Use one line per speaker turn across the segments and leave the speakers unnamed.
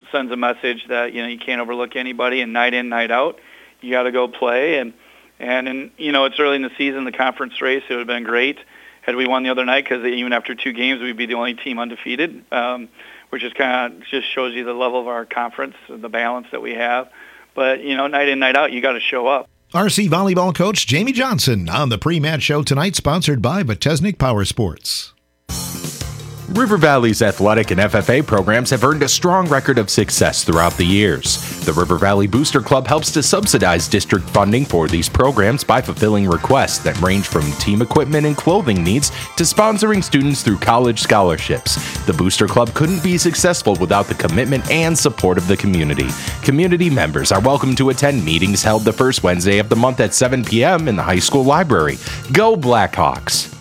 sends a message that, you can't overlook anybody, and night in, night out, you got to go play. And it's early in the season, the conference race. It would have been great had we won the other night, because even after 2 games, we'd be the only team undefeated, which is just shows you the level of our conference, the balance that we have. But, night in, night out, you got to show up.
RC volleyball coach Jamie Johnson on the pre-match show tonight, sponsored by Botesnik Power Sports.
River Valley's athletic and FFA programs have earned a strong record of success throughout the years. The River Valley Booster Club helps to subsidize district funding for these programs by fulfilling requests that range from team equipment and clothing needs to sponsoring students through college scholarships. The Booster Club couldn't be successful without the commitment and support of the community. Community members are welcome to attend meetings held the first Wednesday of the month at 7 p.m. in the high school library. Go Blackhawks!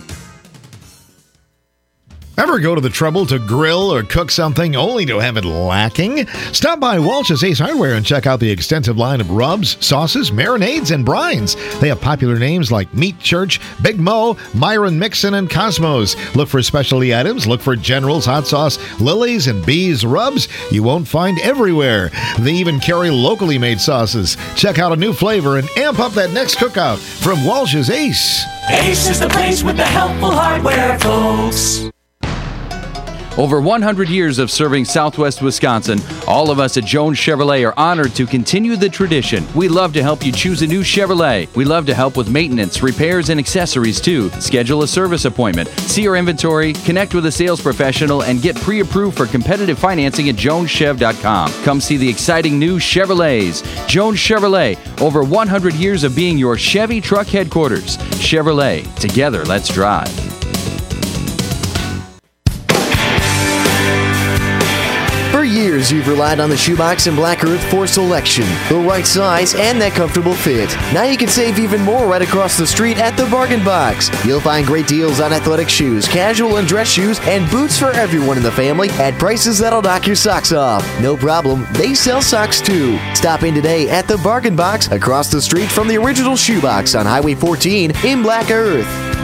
Ever go to the trouble to grill or cook something only to have it lacking? Stop by Walsh's Ace Hardware and check out the extensive line of rubs, sauces, marinades, and brines. They have popular names like Meat Church, Big Mo, Myron Mixon, and Cosmos. Look for specialty items. Look for General's Hot Sauce, Lily's, and Bee's rubs you won't find everywhere. They even carry locally made sauces. Check out a new flavor and amp up that next cookout from Walsh's Ace.
Ace is the place with the helpful hardware, folks.
Over 100 years of serving Southwest Wisconsin, all of us at Jones Chevrolet are honored to continue the tradition. We love to help you choose a new Chevrolet. We love to help with maintenance, repairs, and accessories too. Schedule a service appointment, see our inventory, connect with a sales professional, and get pre-approved for competitive financing at joneschev.com. Come see the exciting new Chevrolets. Jones Chevrolet, over 100 years of being your Chevy truck headquarters. Chevrolet, together let's drive.
For years, you've relied on the Shoebox and Black Earth for selection, the right size, and that comfortable fit. Now you can save even more right across the street at the Bargain Box. You'll find great deals on athletic shoes, casual and dress shoes, and boots for everyone in the family at prices that'll knock your socks off. No problem, they sell socks too. Stop in today at the Bargain Box across the street from the original Shoebox on Highway 14 in Black Earth.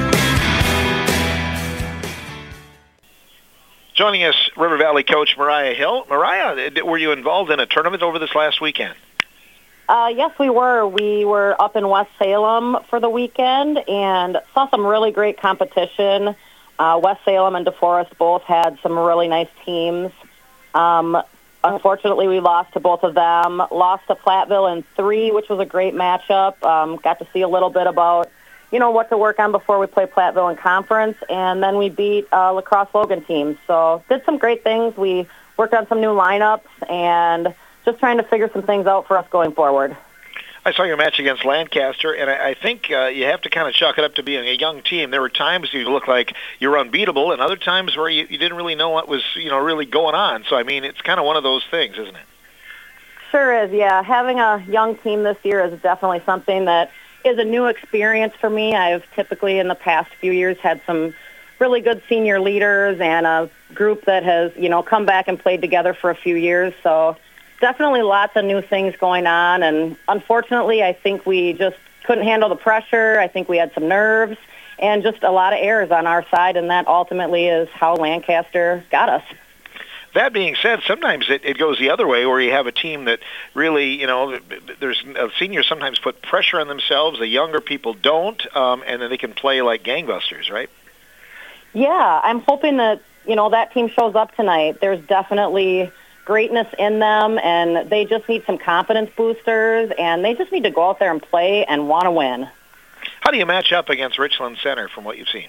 Joining us, River Valley coach Mariah Hill. Mariah, were you involved in a tournament over this last weekend?
Yes, we were. We were up in West Salem for the weekend and saw some really great competition. West Salem and DeForest both had some really nice teams. Unfortunately, we lost to both of them. Lost to Platteville in 3, which was a great matchup. Got to see a little bit about what to work on before we play Platteville in conference, and then we beat La Crosse Logan team. So did some great things. We worked on some new lineups and just trying to figure some things out for us going forward.
I saw your match against Lancaster, and I think you have to kind of chalk it up to being a young team. There were times you looked like you were unbeatable, and other times where you didn't really know what was really going on. So, I mean, it's kind of one of those things, isn't it?
Sure is, yeah. Having a young team this year is definitely something that is a new experience for me. I've typically in the past few years had some really good senior leaders and a group that has, come back and played together for a few years. So definitely lots of new things going on. And unfortunately, I think we just couldn't handle the pressure. I think we had some nerves and just a lot of errors on our side. And that ultimately is how Lancaster got us.
That being said, sometimes it goes the other way where you have a team that really, there's seniors sometimes put pressure on themselves. The younger people don't, and then they can play like gangbusters, right?
Yeah, I'm hoping that, that team shows up tonight. There's definitely greatness in them, and they just need some confidence boosters, and they just need to go out there and play and want to win.
How do you match up against Richland Center from what you've seen?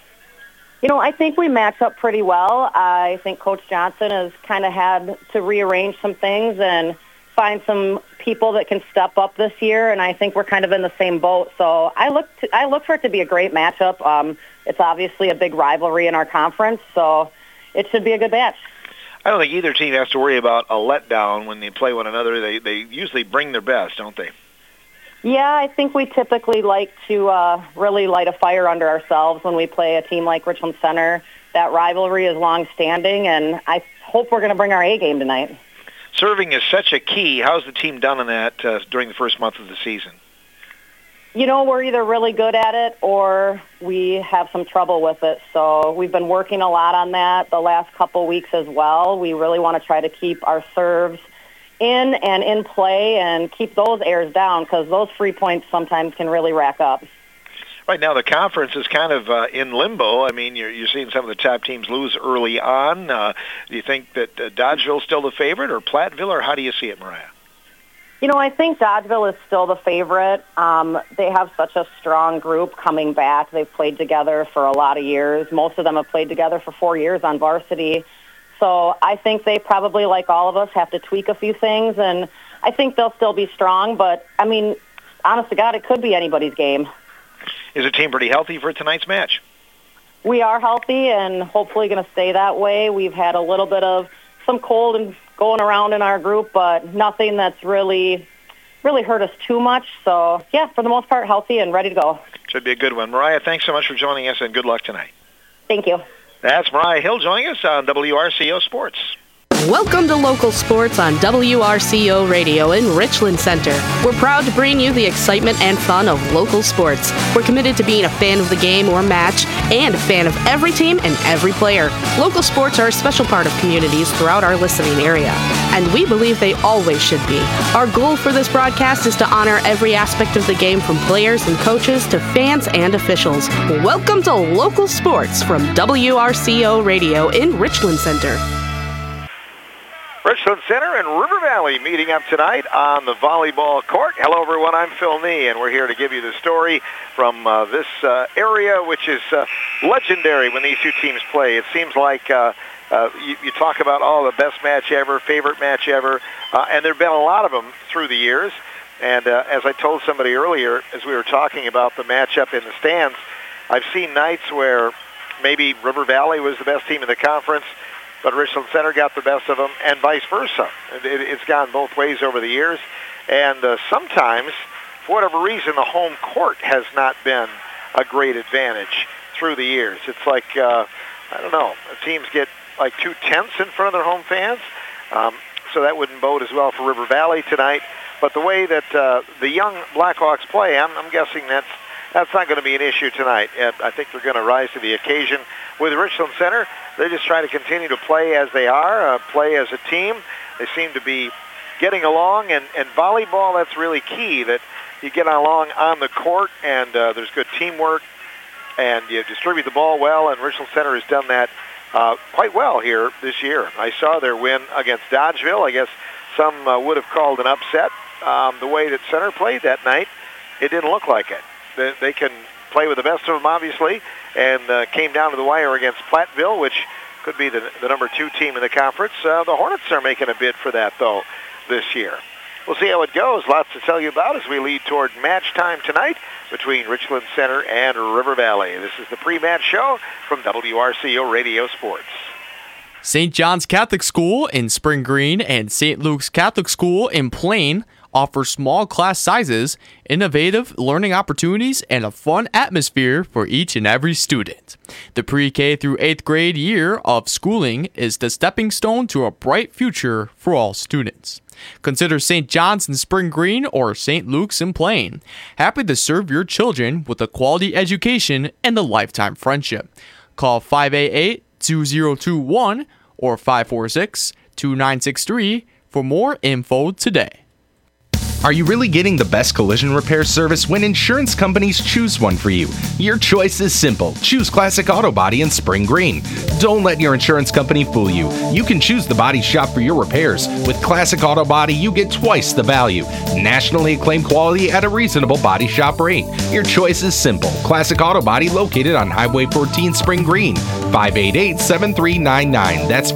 I think we match up pretty well. I think Coach Johnson has kind of had to rearrange some things and find some people that can step up this year, and I think we're kind of in the same boat. So I look for it to be a great matchup. It's obviously a big rivalry in our conference, so it should be a good match.
I don't think either team has to worry about a letdown when they play one another. They usually bring their best, don't they?
Yeah, I think we typically like to really light a fire under ourselves when we play a team like Richland Center. That rivalry is long-standing, and I hope we're going to bring our A game tonight.
Serving is such a key. How's the team done on that during the first month of the season?
we're either really good at it or we have some trouble with it. So we've been working a lot on that the last couple weeks as well. We really want to try to keep our serves in and in play and keep those errors down, because those free points sometimes can really rack up.
Right now, the conference is kind of in limbo. I mean, you're seeing some of the top teams lose early on. Do you think that Dodgeville's still the favorite, or Platteville, or how do you see it, Mariah?
I think Dodgeville is still the favorite. They have such a strong group coming back. They've played together for a lot of years. Most of them have played together for 4 years on varsity. So I think they probably, like all of us, have to tweak a few things, and I think they'll still be strong. But, I mean, honest to God, it could be anybody's game.
Is the team pretty healthy for tonight's match?
We are healthy and hopefully going to stay that way. We've had a little bit of some cold and going around in our group, but nothing that's really hurt us too much. So, yeah, for the most part, healthy and ready to go.
Should be a good one. Mariah, thanks so much for joining us, and good luck tonight.
Thank you.
That's Mariah Hill joining us on WRCO Sports.
Welcome to Local Sports on WRCO Radio in Richland Center. We're proud to bring you the excitement and fun of local sports. We're committed to being a fan of the game or match and a fan of every team and every player. Local sports are a special part of communities throughout our listening area, and we believe they always should be. Our goal for this broadcast is to honor every aspect of the game, from players and coaches to fans and officials. Welcome to Local Sports from WRCO Radio in Richland Center.
Richland Center and River Valley meeting up tonight on the volleyball court. Hello, everyone. I'm Phil Nee, and we're here to give you the story from this area, which is legendary when these two teams play. It seems like you talk about, the best match ever, favorite match ever, and there have been a lot of them through the years. And as I told somebody earlier, as we were talking about the matchup in the stands, I've seen nights where maybe River Valley was the best team in the conference, but Richland Center got the best of them, and vice versa. It's gone both ways over the years. And sometimes, for whatever reason, the home court has not been a great advantage through the years. It's like, I don't know, teams get like 2/10 in front of their home fans, so that wouldn't bode as well for River Valley tonight. But the way that the young Blackhawks play, I'm guessing that's not going to be an issue tonight. I think they're going to rise to the occasion. With Richland Center, they just try to continue to play as they are, play as a team. They seem to be getting along, and volleyball, that's really key, that you get along on the court, and there's good teamwork, and you distribute the ball well, and Richland Center has done that quite well here this year. I saw their win against Dodgeville. I guess some would have called an upset. The way that Center played that night, it didn't look like it. They can play with the best of them, obviously, and came down to the wire against Platteville, which could be the number 2 team in the conference. The Hornets are making a bid for that, though, this year. We'll see how it goes. Lots to tell you about as we lead toward match time tonight between Richland Center and River Valley. This is the pre-match show from WRCO Radio Sports.
St. John's Catholic School in Spring Green and St. Luke's Catholic School in Plain offer small class sizes, innovative learning opportunities, and a fun atmosphere for each and every student. The pre-K through 8th grade year of schooling is the stepping stone to a bright future for all students. Consider St. John's in Spring Green or St. Luke's in Plain. Happy to serve your children with a quality education and a lifetime friendship. Call 588-2021 or 546-2963 for more info today.
Are you really getting the best collision repair service when insurance companies choose one for you? Your choice is simple. Choose Classic Auto Body in Spring Green. Don't let your insurance company fool you. You can choose the body shop for your repairs. With Classic Auto Body, you get twice the value. Nationally acclaimed quality at a reasonable body shop rate. Your choice is simple. Classic Auto Body located on Highway 14 Spring Green. 588-7399. That's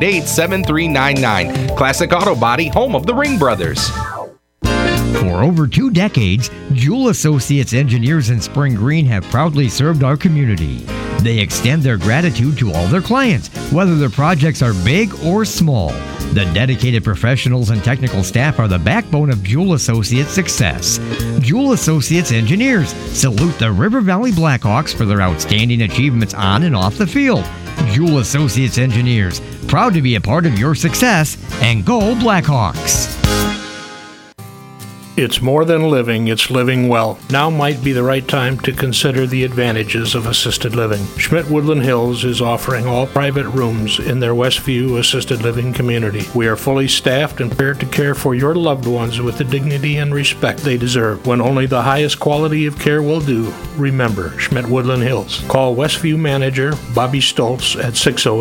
588-7399. Classic Auto Body, home of the Ring Brothers.
For over 2 decades, Jewel Associates engineers in Spring Green have proudly served our community. They extend their gratitude to all their clients, whether their projects are big or small. The dedicated professionals and technical staff are the backbone of Jewel Associates' success. Jewel Associates engineers salute the River Valley Blackhawks for their outstanding achievements on and off the field. Jewel Associates engineers, proud to be a part of your success, and go Blackhawks!
It's more than living, it's living well. Now might be the right time to consider the advantages of assisted living. Schmidt Woodland Hills is offering all private rooms in their Westview assisted living community. We are fully staffed and prepared to care for your loved ones with the dignity and respect they deserve. When only the highest quality of care will do, remember Schmidt Woodland Hills. Call Westview manager Bobby Stoltz at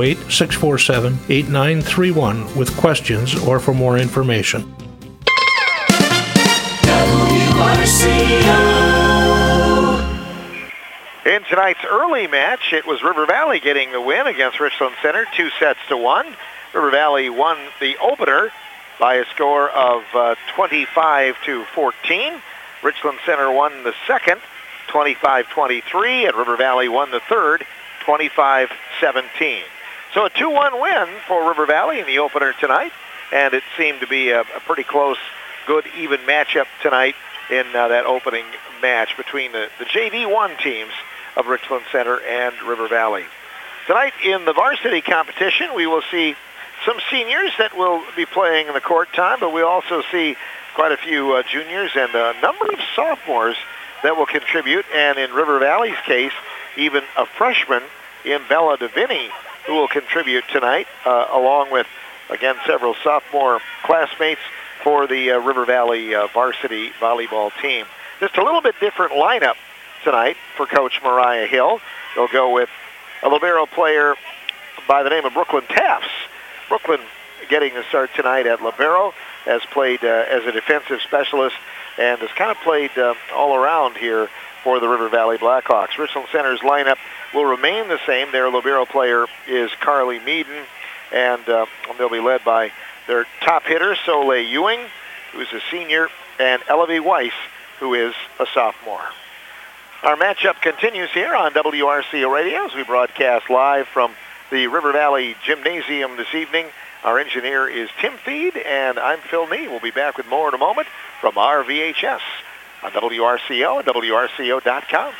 608-647-8931 with questions or for more information.
In tonight's early match, it was River Valley getting the win against Richland Center, 2-1. River Valley won the opener by a score of 25-14. Richland Center won the second, 25-23, and River Valley won the third, 25-17. So a 2-1 win for River Valley in the opener tonight, and it seemed to be a pretty close, good, even matchup tonight in that opening match between the JV1 teams of Richland Center and River Valley. Tonight in the varsity competition, we will see some seniors that will be playing in the court time, but we also see quite a few juniors and a number of sophomores that will contribute, and in River Valley's case, even a freshman in Bella DeVinny who will contribute tonight, along with, again, several sophomore classmates for the River Valley varsity volleyball team. Just a little bit different lineup tonight for Coach Mariah Hill. They'll go with a libero player by the name of Brooklyn Tafts. Brooklyn getting the start tonight at libero, has played as a defensive specialist, and has kind of played all around here for the River Valley Blackhawks. Richland Center's lineup will remain the same. Their libero player is Carly Meaden, and they'll be led by their top hitter, Soleil Ewing, who's a senior, and Elevie Weiss, who is a sophomore. Our matchup continues here on WRCO Radio as we broadcast live from the River Valley Gymnasium this evening. Our engineer is Tim Feed, and I'm Phil Nee. We'll be back with more in a moment from RVHS on WRCO and WRCO.com.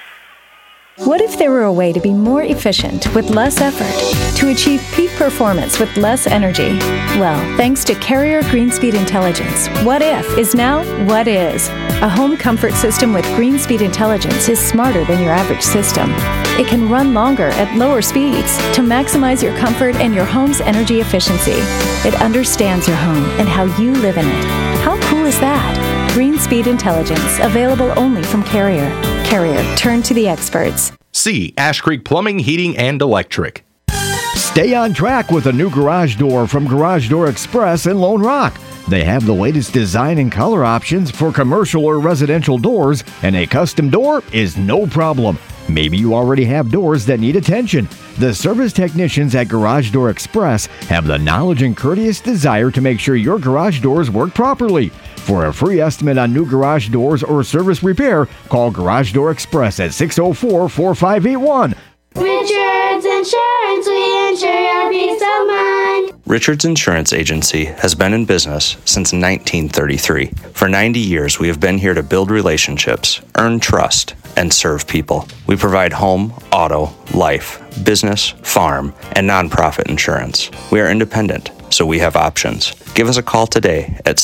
What if there were a way to be more efficient with less effort, to achieve peak performance with less energy? Well, thanks to Carrier GreenSpeed Intelligence, what if is now what is. A home comfort system with GreenSpeed Intelligence is smarter than your average system. It can run longer at lower speeds to maximize your comfort and your home's energy efficiency. It understands your home and how you live in it. How cool is that? GreenSpeed Intelligence, available only from Carrier. Carrier, turn to the experts.
C. Ash Creek Plumbing, Heating, and Electric.
Stay on track with a new garage door from Garage Door Express in Lone Rock. They have the latest design and color options for commercial or residential doors, and a custom door is no problem. Maybe you already have doors that need attention. The service technicians at Garage Door Express have the knowledge and courteous desire to make sure your garage doors work properly. For a free estimate on new garage doors or service repair, call Garage Door Express at 604-4581.
Richards Insurance, we insure your peace of mind.
Richards Insurance Agency has been in business since 1933. For 90 years, we have been here to build relationships, earn trust, and serve people. We provide home, auto, life, business, farm, and nonprofit insurance. We are independent, so we have options. Give us a call today at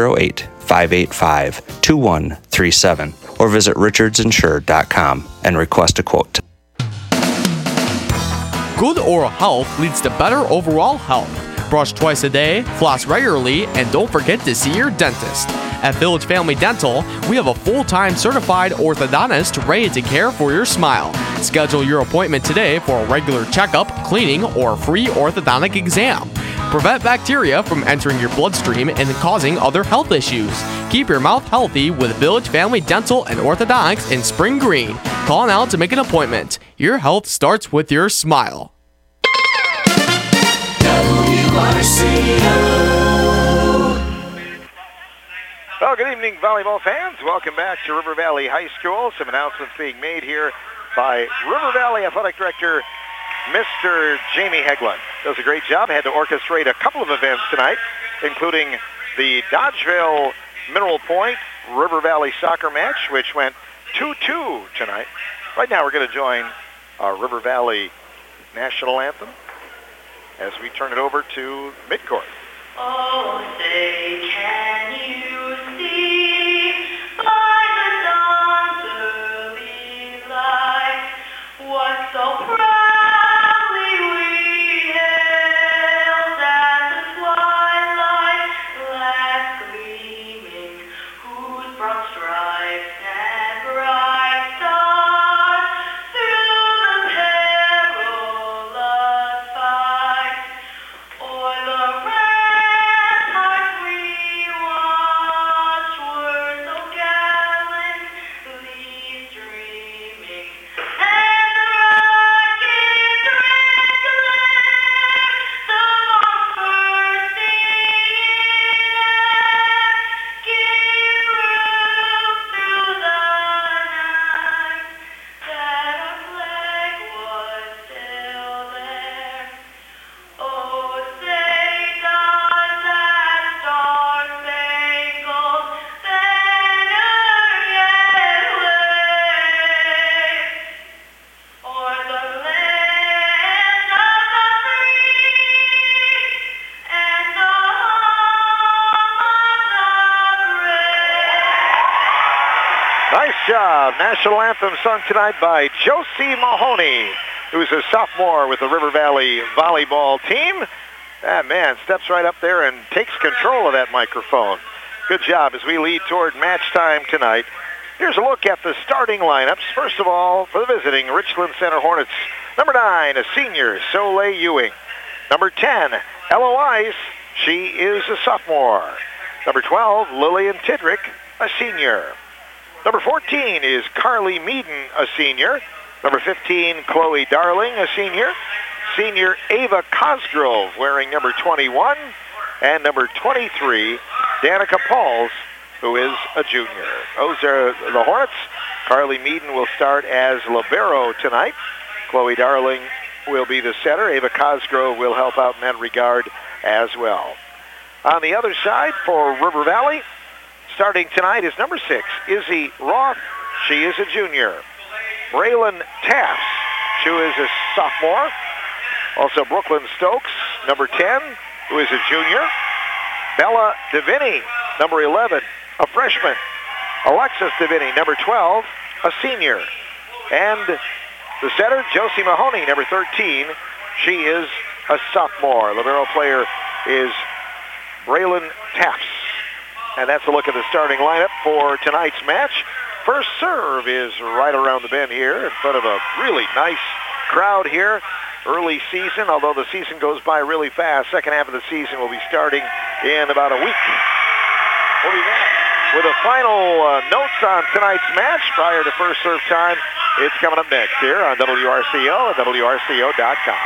608-585-2137 or visit richardsinsure.com and request a quote.
Good oral health leads to better overall health. Brush twice a day, floss regularly, and don't forget to see your dentist. At Village Family Dental, we have a full-time certified orthodontist ready to care for your smile. Schedule your appointment today for a regular checkup, cleaning, or free orthodontic exam. Prevent bacteria from entering your bloodstream and causing other health issues. Keep your mouth healthy with Village Family Dental and Orthodontics in Spring Green. Call now to make an appointment. Your health starts with your smile.
Well, good evening, volleyball fans. Welcome back to River Valley High School. Some announcements being made here by River Valley Athletic Director Mr. Jamie Hegland. Does a great job. Had to orchestrate a couple of events tonight, including the Dodgeville Mineral Point River Valley soccer match, which went 2-2 tonight. Right now we're going to join our River Valley national anthem as we turn it over to midcourt.
Oh, say, can you see
Nice job. National anthem sung tonight by Josie Mahoney, who's a sophomore with the River Valley volleyball team. That man steps right up there and takes control of that microphone. Good job as we lead toward match time tonight. Here's a look at the starting lineups. First of all, for the visiting Richland Center Hornets, number 9, a senior, Soleil Ewing. Number 10, Ella Weiss. She is a sophomore. Number 12, Lillian Tidrick, a senior. Number 14 is Carly Meaden, a senior. Number 15, Chloe Darling, a senior. Senior Ava Cosgrove, wearing number 21. And number 23, Danica Pauls, who is a junior. Those are the Hornets. Carly Meaden will start as libero tonight. Chloe Darling will be the setter. Ava Cosgrove will help out in that regard as well. On the other side for River Valley, starting tonight is number 6, Izzy Roth. She is a junior. Braylon Taft, who is a sophomore. Also Brooklyn Stokes, number 10, who is a junior. Bella DeVinny, number 11, a freshman. Alexis DeVinny, number 12, a senior. And the setter, Josie Mahoney, number 13, she is a sophomore. Libero player is Braylon Taft. And that's a look at the starting lineup for tonight's match. First serve is right around the bend here in front of a really nice crowd here. Early season, although the season goes by really fast. Second half of the season will be starting in about a week. We'll be back with the final notes on tonight's match prior to first serve time. It's coming up next here on WRCO and WRCO.com.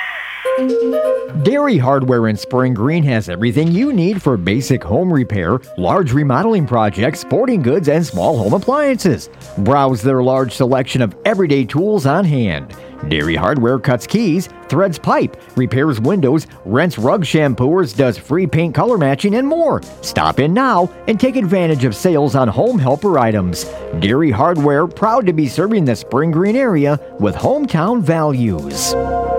Dairy Hardware in Spring Green has everything you need for basic home repair, large remodeling projects, sporting goods, and small home appliances. Browse their large selection of everyday tools on hand. Dairy Hardware cuts keys, threads pipe, repairs windows, rents rug shampooers, does free paint color matching, and more. Stop in now and take advantage of sales on home helper items. Dairy Hardware, proud to be serving the Spring Green area with hometown values.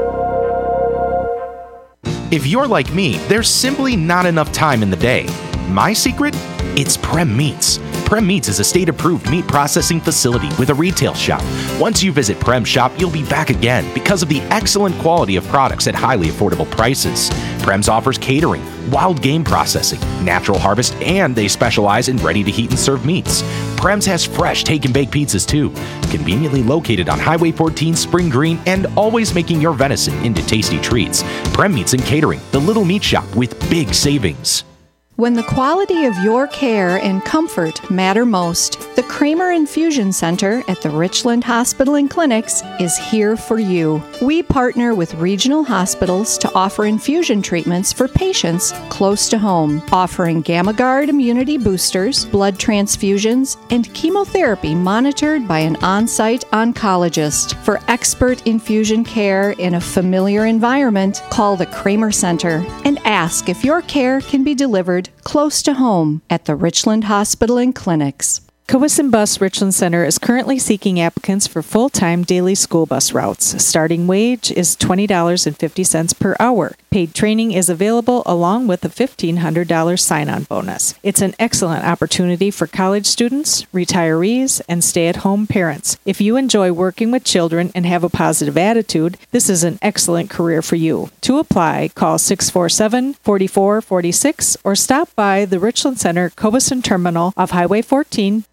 If you're like me, there's simply not enough time in the day. My secret? It's Prem Meats. Prem Meats is a state-approved meat processing facility with a retail shop. Once you visit Prem Shop, you'll be back again because of the excellent quality of products at highly affordable prices. Prem's offers catering, wild game processing, natural harvest, and they specialize in ready-to-heat and serve meats. Prem's has fresh take-and-bake pizzas too, conveniently located on Highway 14 Spring Green and always making your venison into tasty treats. Prem Meats and Catering, the little meat shop with big savings.
When the quality of your care and comfort matter most, the Kramer Infusion Center at the Richland Hospital and Clinics is here for you. We partner with regional hospitals to offer infusion treatments for patients close to home, offering GammaGuard immunity boosters, blood transfusions, and chemotherapy monitored by an on-site oncologist. For expert infusion care in a familiar environment, call the Kramer Center and ask if your care can be delivered close to home at the Richland Hospital and Clinics.
Cowisin Bus Richland Center is currently seeking applicants for full-time daily school bus routes. Starting wage is $20.50 per hour. Paid training is available along with a $1,500 sign-on bonus. It's an excellent opportunity for college students, retirees, and stay-at-home parents. If you enjoy working with children and have a positive attitude, this is an excellent career for you. To apply, call 647-4446 or stop by the Richland Center Cowisin Terminal off Highway 14.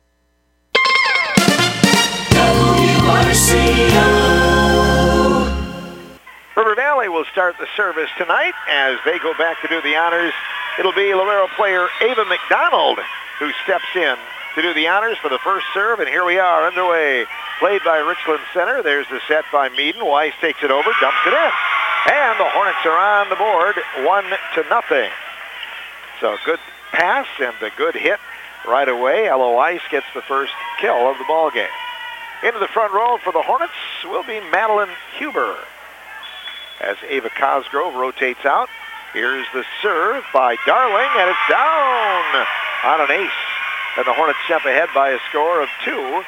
River Valley will start the service tonight as they go back to do the honors. It'll be libero player Ava McDonald who steps in to do the honors for the first serve, and here we are underway. Played by Richland Center. There's the set by Meaden. Weiss takes it over, dumps it in. And the Hornets are on the board, 1-0. So good pass and a good hit right away. Ella Weiss gets the first kill of the ball game. Into the front row for the Hornets will be Madeline Huber. As Ava Cosgrove rotates out, here's the serve by Darling, and it's down on an ace. And the Hornets jump ahead by a score of 2-0.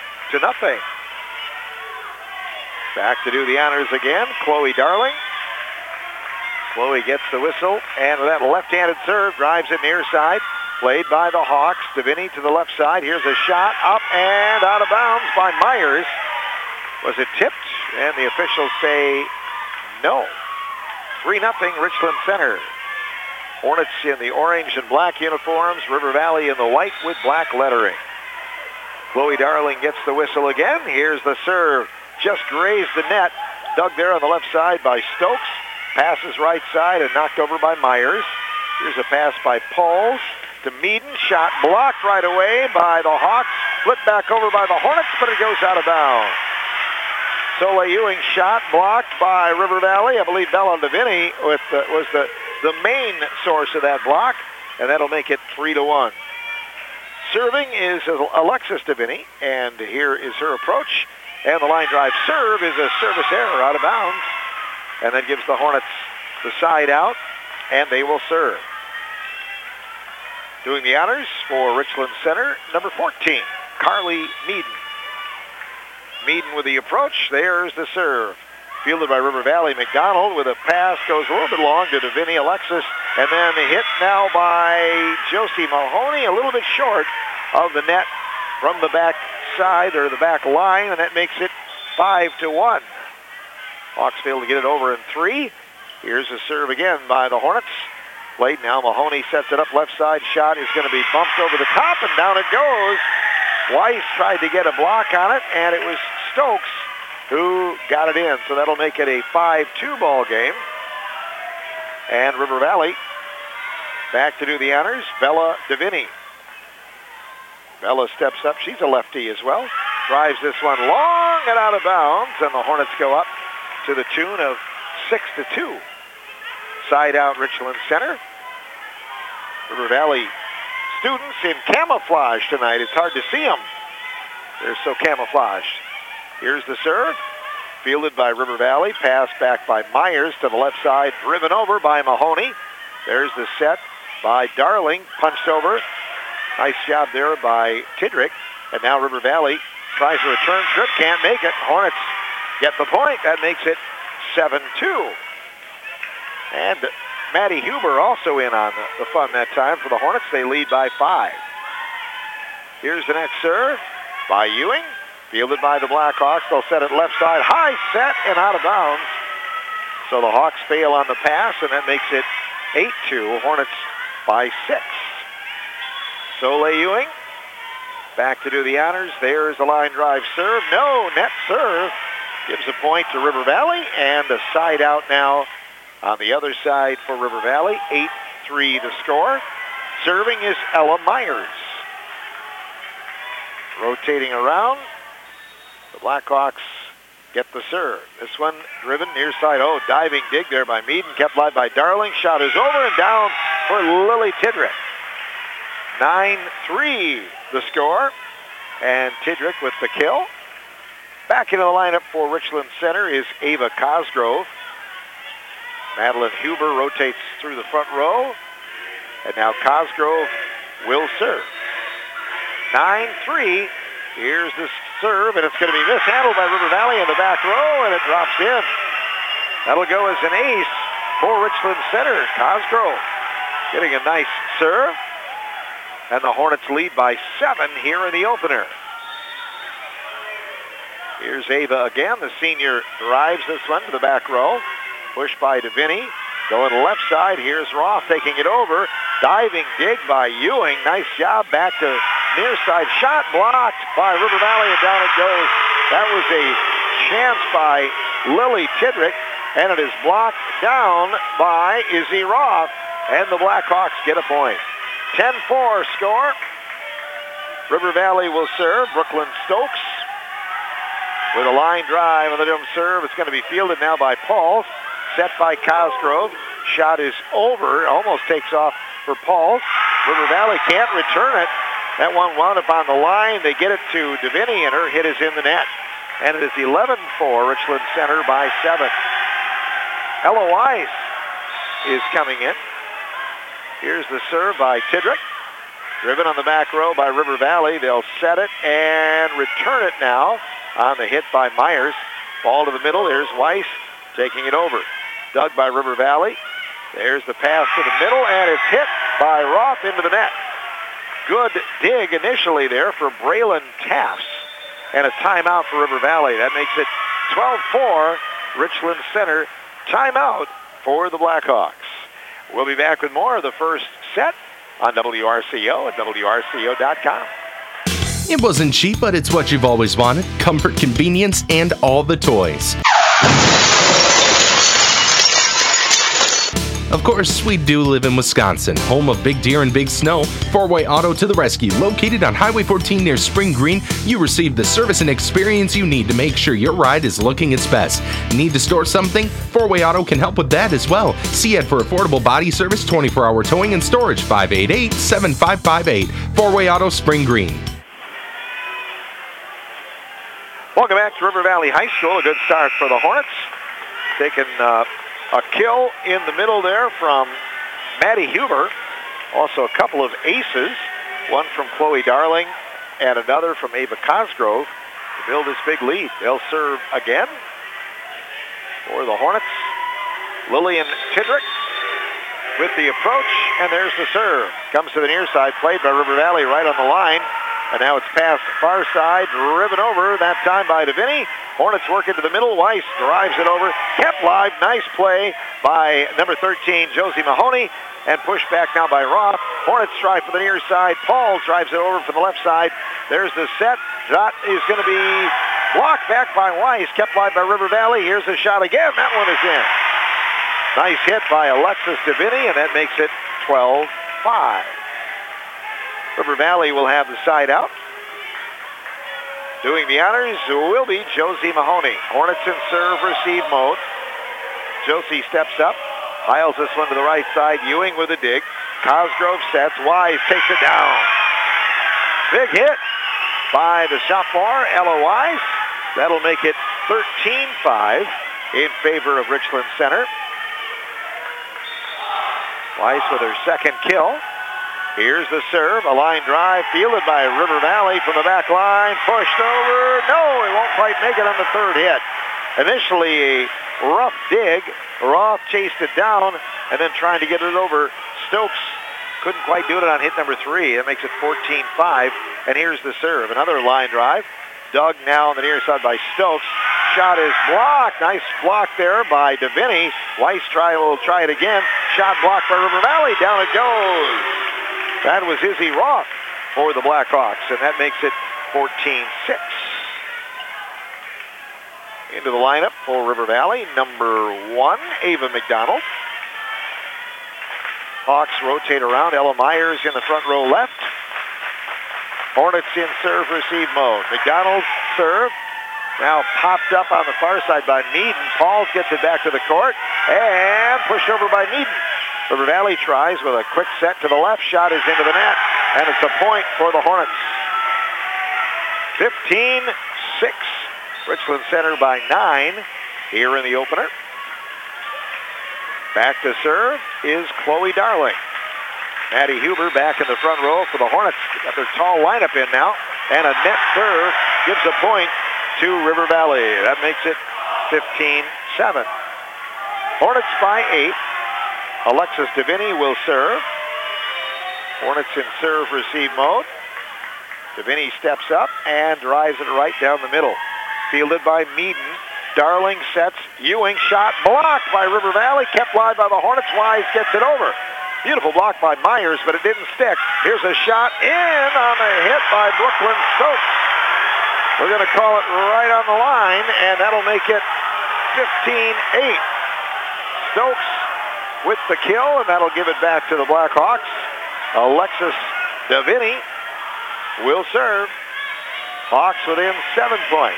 Back to do the honors again, Chloe Darling. Chloe gets the whistle, and with that left-handed serve, drives it near side. Played by the Hawks. Davini to the left side. Here's a shot up and out of bounds by Myers. Was it tipped? And the officials say no. 3-0 Richland Center. Hornets in the orange and black uniforms. River Valley in the white with black lettering. Chloe Darling gets the whistle again. Here's the serve. Just grazed the net. Dug there on the left side by Stokes. Passes right side and knocked over by Myers. Here's a pass by Pauls to Meaden. Shot blocked right away by the Hawks. Flipped back over by the Hornets, but it goes out of bounds. Soleil Ewing shot blocked by River Valley. I believe Bella Davini was the main source of that block, and that'll make it 3-1. Serving is Alexis Davini, and here is her approach. And the line drive serve is a service error out of bounds, and then gives the Hornets the side out, and they will serve. Doing the honors for Richland Center, number 14, Carly Meaden. Meaden with the approach. There's the serve. Fielded by River Valley. McDonald with a pass goes a little bit long to Davini Alexis, and then hit now by Josie Mahoney, a little bit short of the net from the back side or the back line, and that makes it 5-1. Hawks failed to get it over in 3. Here's a serve again by the Hornets. Played now. Mahoney sets it up left side. Shot is going to be bumped over the top, and down it goes. Weiss tried to get a block on it, and it was Stokes who got it in. So that'll make it a 5-2 ball game. And River Valley back to do the honors. Bella Davini. Bella steps up. She's a lefty as well. Drives this one long and out of bounds, and the Hornets go up to the tune of 6-2. Side out Richland Center. River Valley students in camouflage tonight. It's hard to see them. They're so camouflaged. Here's the serve. Fielded by River Valley. Pass back by Myers to the left side. Driven over by Mahoney. There's the set by Darling. Punched over. Nice job there by Tidrick. And now River Valley tries a return trip. Can't make it. Hornets get the point. That makes it 7-2. And Maddie Huber also in on the fun that time for the Hornets. They lead by 5. Here's the next serve by Ewing. Fielded by the Blackhawks. They'll set it left side. High set and out of bounds. So the Hawks fail on the pass, and that makes it 8-2. Hornets by 6. Soleil Ewing back to do the honors. There's the line drive serve. No, net serve. Gives a point to River Valley, and a side out now on the other side for River Valley. 8-3 the score. Serving is Ella Myers. Rotating around. The Blackhawks get the serve. This one driven near side. Oh, diving dig there by Meaden. Kept live by Darling. Shot is over and down for Lily Tidrick. 9-3 the score. And Tidrick with the kill. Back into the lineup for Richland Center is Ava Cosgrove. Madeline Huber rotates through the front row. And now Cosgrove will serve. 9-3. Here's the serve, and it's going to be mishandled by River Valley in the back row, and it drops in. That'll go as an ace for Richland Center. Cosgrove getting a nice serve. And the Hornets lead by 7 here in the opener. Here's Ava again. The senior drives this one to the back row. Pushed by Davini. Going left side. Here's Roth taking it over. Diving dig by Ewing. Nice job. Back to near side. Shot blocked by River Valley, and down it goes. That was a chance by Lily Tidrick, and it is blocked down by Izzy Roth. And the Blackhawks get a point. 10-4 score. River Valley will serve. Brooklyn Stokes with a line drive on the dome serve. It's going to be fielded now by Pauls. Set by Cosgrove. Shot is over. Almost takes off for Pauls. River Valley can't return it. That one wound up on the line. They get it to Davini, and her hit is in the net. And it is 11-4, Richland Center by 7. Ella Weiss is coming in. Here's the serve by Tidrick. Driven on the back row by River Valley. They'll set it and return it now on the hit by Myers. Ball to the middle. There's Weiss taking it over. Dug by River Valley. There's the pass to the middle, and it's hit by Roth into the net. good dig initially there for Braylon Tass. And a timeout for River Valley. That makes it 12-4. Richland Center timeout for the Blackhawks. We'll be back with more of the first set on WRCO at WRCO.com.
It wasn't cheap, but it's what you've always wanted. Comfort, convenience, and all the toys. Of course, we do live in Wisconsin, home of big deer and big snow. Four-Way Auto to the rescue. Located on Highway 14 near Spring Green, you receive the service and experience you need to make sure your ride is looking its best. Need to store something? Four-Way Auto can help with that as well. See it for affordable body service, 24-hour towing and storage, 588-7558. Four-Way Auto, Spring Green.
Welcome back to River Valley High School. A good start for the Hornets. Taking a kill in the middle there from Maddie Huber. Also a couple of aces. One from Chloe Darling and another from Ava Cosgrove to build this big lead. They'll serve again for the Hornets. Lillian Tidrick with the approach, and there's the serve. Comes to the near side, played by River Valley right on the line. And now it's past far side, driven over, that time by DeVinny. Hornets work into the middle. Weiss drives it over. Kept live. Nice play by number 13, Josie Mahoney. And pushed back now by Roth. Hornets try for the near side. Paul drives it over from the left side. There's the set. Shot is going to be blocked back by Weiss. Kept live by River Valley. Here's the shot again. That one is in. Nice hit by Alexis DeVinny, and that makes it 12-5. River Valley will have the side out. Doing the honors will be Josie Mahoney. Hornets in serve receive mode. Josie steps up, piles this one to the right side. Ewing with a dig. Cosgrove sets. Wise takes it down. Big hit by the sophomore, Ella Wise. That'll make it 13-5 in favor of Richland Center. Wise with her second kill. Here's the serve, a line drive fielded by River Valley from the back line, pushed over. No, it won't quite make it on the third hit. Initially a rough dig. Roth chased it down and then trying to get it over. Stokes couldn't quite do it on hit number 3. That makes it 14-5. And here's the serve, another line drive. Dug now on the near side by Stokes. Shot is blocked. Nice block there by DeVinny. Weiss will try it again. Shot blocked by River Valley. Down it goes. That was Izzy Roth for the Blackhawks, and that makes it 14-6. Into the lineup for River Valley, number 1, Ava McDonald. Hawks rotate around. Ella Myers in the front row left. Hornets in serve-receive mode. McDonald's serve. Now popped up on the far side by Meaden. Pauls gets it back to the court, and pushed over by Meaden. River Valley tries with a quick set to the left. Shot is into the net, and it's a point for the Hornets. 15-6. Richland Center by 9 here in the opener. Back to serve is Chloe Darling. Maddie Huber back in the front row for the Hornets. Got their tall lineup in now, and a net serve gives a point to River Valley. That makes it 15-7. Hornets by 8. Alexis DeVinny will serve. Hornets in serve-receive mode. DeVinny steps up and drives it right down the middle. Fielded by Meaden. Darling sets. Ewing shot blocked by River Valley. Kept live by the Hornets. Wise gets it over. Beautiful block by Myers, but it didn't stick. Here's a shot in on the hit by Brooklyn Stokes. We're going to call it right on the line, and that'll make it 15-8. Stokes with the kill, and that'll give it back to the Blackhawks. Alexis DeVinny will serve. Hawks within 7 points.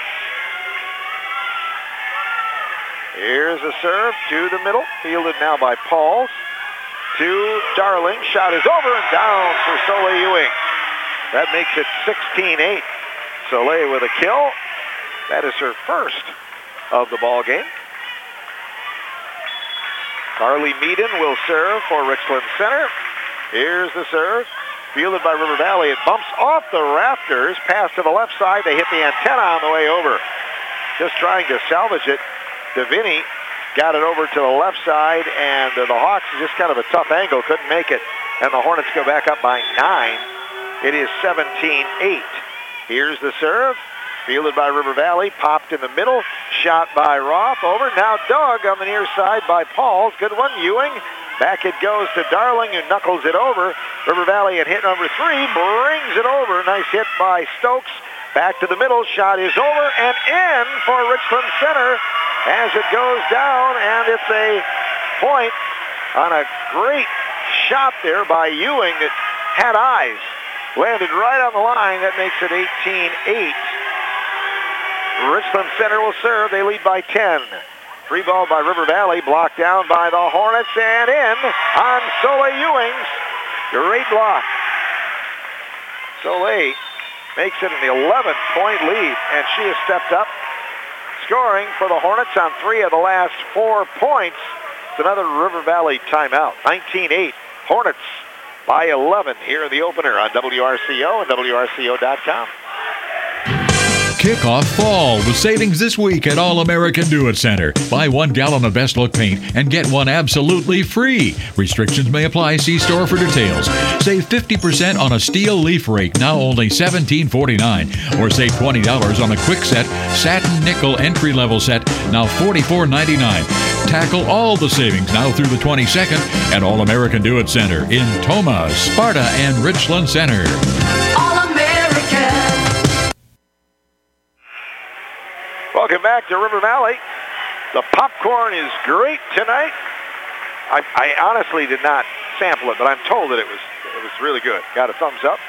Here's a serve to the middle, fielded now by Pauls. To Darling, shot is over and down for Soleil Ewing. That makes it 16-8. Soleil with a kill. That is her first of the ball game. Carly Meaden will serve for Richland Center. Here's the serve. Fielded by River Valley. It bumps off the rafters. Pass to the left side. They hit the antenna on the way over. Just trying to salvage it. DeVinny got it over to the left side, and the Hawks, just kind of a tough angle, couldn't make it. And the Hornets go back up by 9. It is 17-8. Here's the serve. Fielded by River Valley. Popped in the middle. Shot by Roth. Over. Now dug on the near side by Pauls. Good one. Ewing. Back it goes to Darling, who knuckles it over. River Valley at hit number 3. Brings it over. Nice hit by Stokes. Back to the middle. Shot is over and in for Richland Center as it goes down. And it's a point on a great shot there by Ewing that had eyes. Landed right on the line. That makes it 18-8. Richland Center will serve. They lead by 10. Free ball by River Valley. Blocked down by the Hornets and in on Soleil Ewings. Great block. Soleil makes it an 11-point lead, and she has stepped up, scoring for the Hornets on 3 of the last 4 points. It's another River Valley timeout. 19-8. Hornets by 11 here in the opener on WRCO and WRCO.com.
Kick off fall with savings this week at All American Do-It Center. Buy 1 gallon of Best Look paint and get 1 absolutely free. Restrictions may apply. See store for details. Save 50% on a steel leaf rake, now only $17.49. Or save $20 on a Kwikset satin nickel entry-level set, now $44.99. Tackle all the savings now through the 22nd at All American Do-It Center in Tomah, Sparta, and Richland Center.
Welcome back to River Valley. The popcorn is great tonight. I honestly did not sample it, but I'm told that it was really good. Got a thumbs up.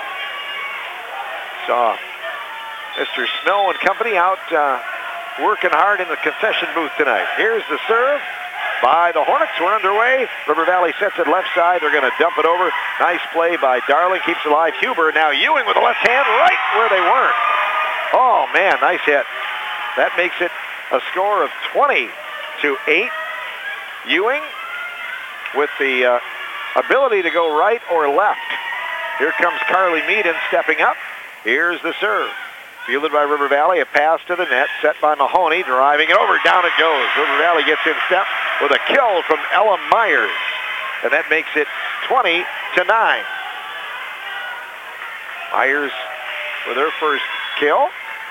Saw Mr. Snow and company out working hard in the concession booth tonight. Here's the serve by the Hornets. We're underway. River Valley sets it left side. They're going to dump it over. Nice play by Darling. Keeps it alive. Huber now Ewing with the left hand right where they weren't. Oh, man, nice hit. That makes it a score of 20-8. Ewing with the ability to go right or left. Here comes Carly Meaden stepping up. Here's the serve. Fielded by River Valley. A pass to the net. Set by Mahoney. Driving it over. Down it goes. River Valley gets in step with a kill from Ella Myers. And that makes it 20-9. Myers with her first kill.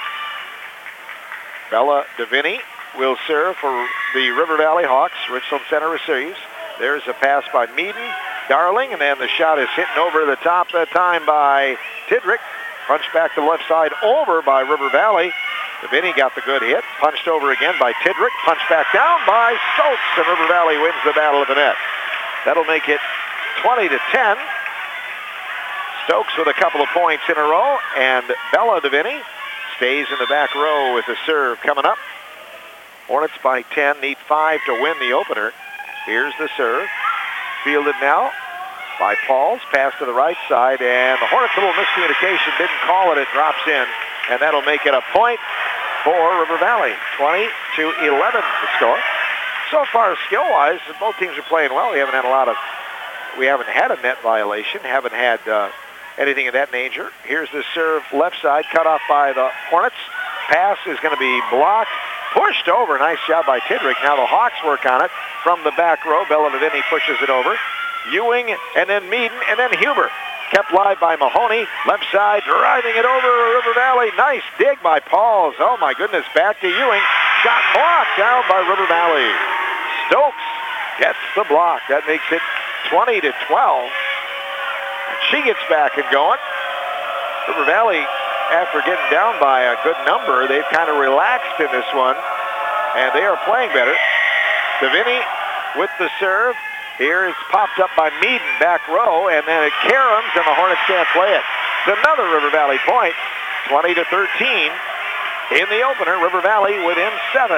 Bella DeVinny will serve for the River Valley Hawks. Richland Center receives. There's a pass by Meaden. Darling, and then the shot is hitting over the top that time by Tidrick. Punched back to the left side over by River Valley. DeVinny got the good hit. Punched over again by Tidrick. Punched back down by Stokes, and River Valley wins the battle of the net. That'll make it 20-10. Stokes with a couple of points in a row, and Bella DeVinny stays in the back row with the serve coming up. Hornets by 10, need 5 to win the opener. Here's the serve. Fielded now by Pauls. Pass to the right side, and the Hornets, a little miscommunication, didn't call it. It drops in, and that'll make it a point for River Valley. 20-11 the score. So far, skill-wise, both teams are playing well. We haven't had a net violation. Haven't had anything of that nature. Here's the serve left side, cut off by the Hornets. Pass is going to be blocked. Pushed over. Nice job by Tidrick. Now the Hawks work on it from the back row. Bella DeVinny pushes it over. Ewing, and then Meaden, and then Huber. Kept live by Mahoney. Left side, driving it over River Valley. Nice dig by Pauls. Oh, my goodness. Back to Ewing. Shot blocked down by River Valley. Stokes gets the block. That makes it 20-12. She gets back and going. River Valley, after getting down by a good number, they've kind of relaxed in this one, and they are playing better. DeVinny with the serve. Here it's popped up by Meaden, back row, and then it caroms, and the Hornets can't play it. It's another River Valley point, 20-13. In the opener, River Valley within 7.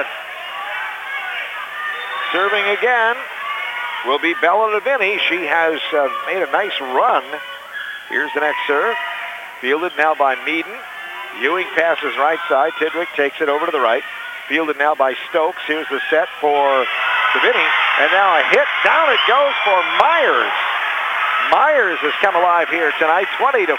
Serving again will be Bella DeVinny. She has made a nice run. Here's the next serve. Fielded now by Meaden. Ewing passes right side. Tidrick takes it over to the right. Fielded now by Stokes. Here's the set for DeVinny. And now a hit. Down it goes for Myers. Myers has come alive here tonight, 20-14.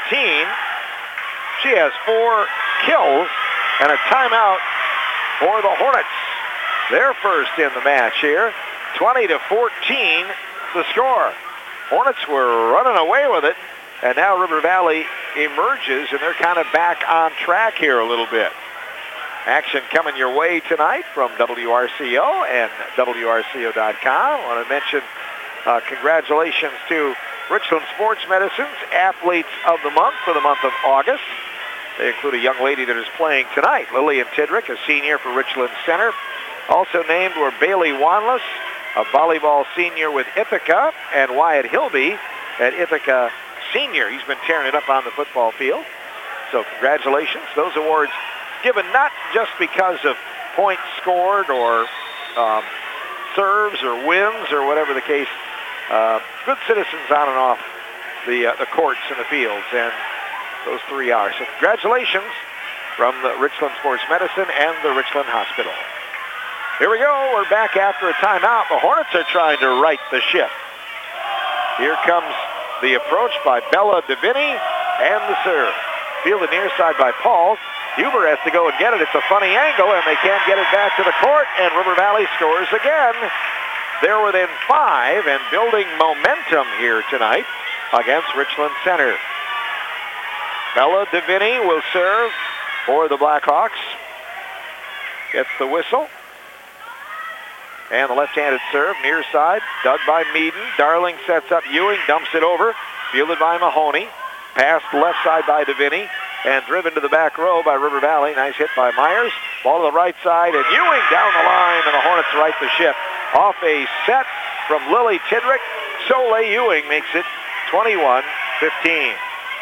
She has 4 kills and a timeout for the Hornets. They're first in the match here. 20-14 the score. Hornets were running away with it
And now River Valley emerges, and they're kind of back on track here a little bit. Action coming your way tonight from WRCO and WRCO.com. I want to mention congratulations to Richland Sports Medicine's Athletes of the Month for the month of August. They include a young lady that is playing tonight, Lillian Tidrick, a senior for Richland Center. Also named were Bailey Wanless, a volleyball senior with Ithaca, and Wyatt Hilby at Ithaca Senior. He's been tearing it up on the football field. So congratulations. Those awards given not just because of points scored or serves or wins or whatever the case. Good citizens on and off the courts and the fields, and those three are. So congratulations from the Richland Sports Medicine and the Richland Hospital. Here we go. We're back after a timeout. The Hornets are trying to right the ship. Here comes the approach by Bella Davini and the serve. Fielded near side by Paul. Huber has to go and get it. It's a funny angle, and they can't get it back to the court, and River Valley scores again. They're within 5 and building momentum here tonight against Richland Center. Bella Davini will serve for the Blackhawks. Gets the whistle. And the left-handed serve, near side, dug by Meaden. Darling sets up Ewing, dumps it over. Fielded by Mahoney. Passed left side by Davini. And driven to the back row by River Valley. Nice hit by Myers. Ball to the right side, and Ewing down the line, and the Hornets right the ship. Off a set from Lily Tidrick. Soleil Ewing makes it 21-15.